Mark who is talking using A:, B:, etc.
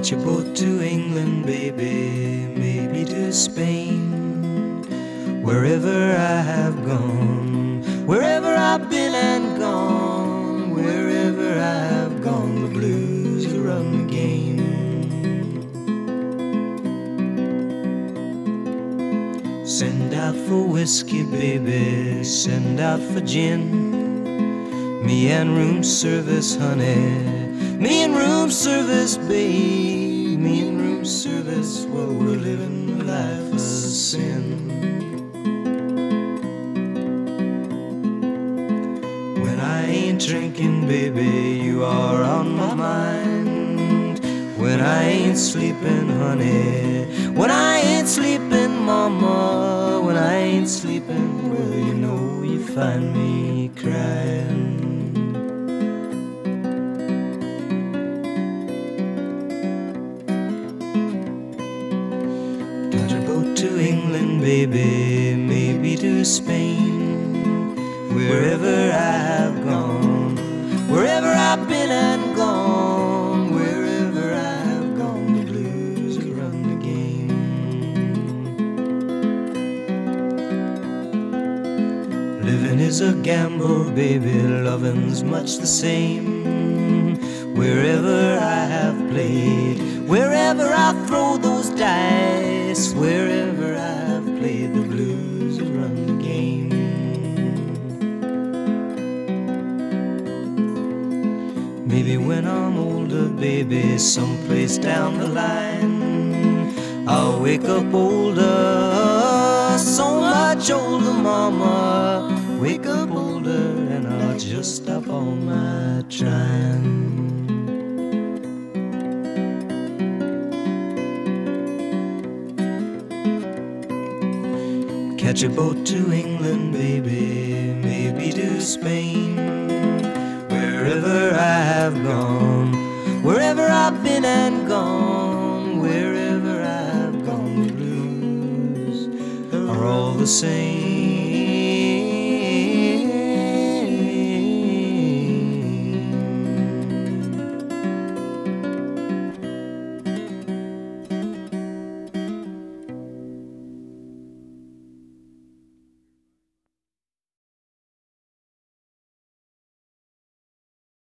A: Catch a boat to England, baby, maybe to Spain. Wherever I have gone, wherever I've been and gone, wherever I have gone, the blues run the game. Send out for whiskey, baby, send out for gin. Me and room service, honey, me and room service, babe, me and room service, well, we're living a life of sin. When I ain't drinking, baby, you are on my mind. When I ain't sleeping, honey, when I ain't sleeping, mama, when I ain't sleeping, well, you know you find me crying. To England, baby, maybe to Spain. Wherever I have gone, wherever I've been and gone, wherever I have gone, the blues run the game. Living is a gamble, baby, loving's much the same. Wherever I have played, wherever I throw those dice, wherever I've played, the blues run the game. Maybe when I'm older, baby, someplace down the line, I'll wake up older, so much older, mama. Wake up older and I'll just stop all my trying. Catch a boat to England, baby, maybe to Spain. Wherever I have gone, wherever I've been and gone, wherever I have gone, the blues are all the same.